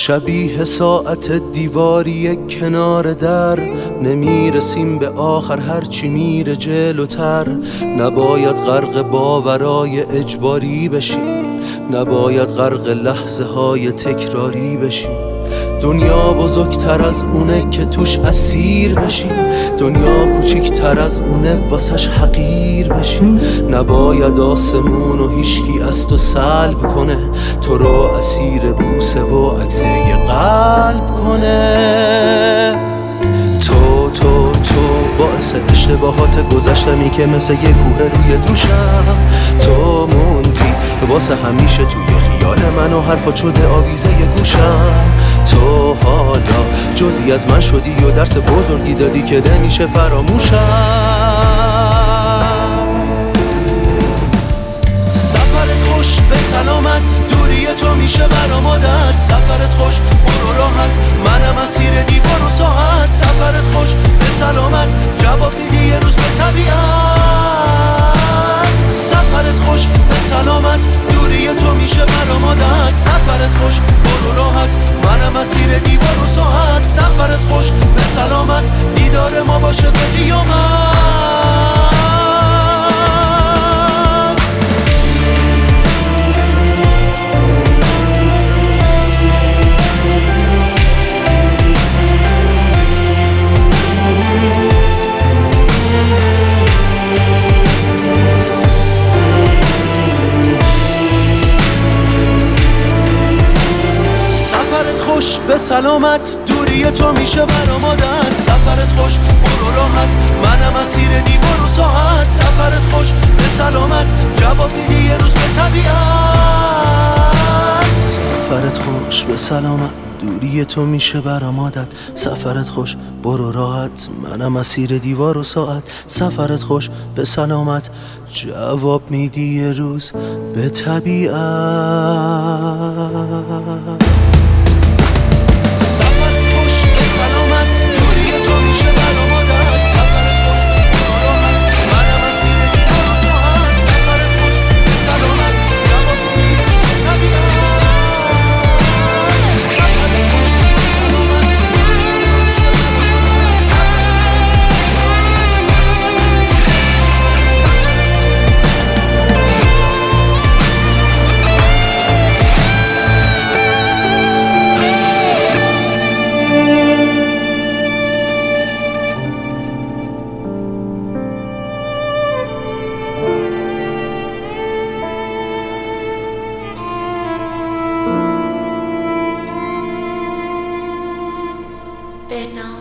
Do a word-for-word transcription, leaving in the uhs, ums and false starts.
شبیه ساعت دیواری کنار در، نمیرسیم به آخر هرچی میره جلوتر. نباید غرق باورای اجباری بشیم، نباید غرق لحظه های تکراری بشیم. دنیا بزرگتر از اونه که توش اسیر بشیم، دنیا کوچیکتر از اونه واسش حقیر بشیم. نباید آسمون و هیچکی از تو سلب کنه، تو رو اسیر بوسه و عکسه قلب کنه. تو تو تو باعث اشتباهات گذشتمی که مثل یه کوه روی دوشم. تو موندی واسه همیشه توی خیال من و حرفات شده آویزه گوشم. تو حالا جزئی از من شدی و درس بزرگی دادی که نمیشه فراموشم. سفرت خوش به سلامت، دوری تو میشه برام عادت. سفرت خوش برو راحت، منم اسیر دیوار و ساعت. سفرت خوش به سلامت، جواب میدی یه روز به طبیعت. سفرت خوش به سلامت، دوری تو میشه برام عادت. سفرت خوش برو راحت، منم اسیر دیوار و ساعت. سفرت خوش به سلامت، دیدار ما باشه به قیامت. خوش به سلامت، دوری تو میشه برام عادت. سفرت خوش برو راحت، منم اسیر دیوار و ساعت. سفرت خوش به سلامت، جواب میدی یه روز به طبیعت. سفرت خوش به سلامت، دوری تو میشه برام عادت. سفرت خوش برو راحت، منم اسیر دیوار و ساعت. سفرت خوش به سلامت، جواب میدی یه روز به طبیعت. سفرت خوش به سلامت، دوری تو میشه برام عادت. سفرت خوش برو راحت، منم اسیر دیوار و ساعت. سفرت خوش به سلامت، جواب میدی یه روز به طبیعت. سفرت خوش به سلامت، دوری تو میشه برام عادت. سفرت به نام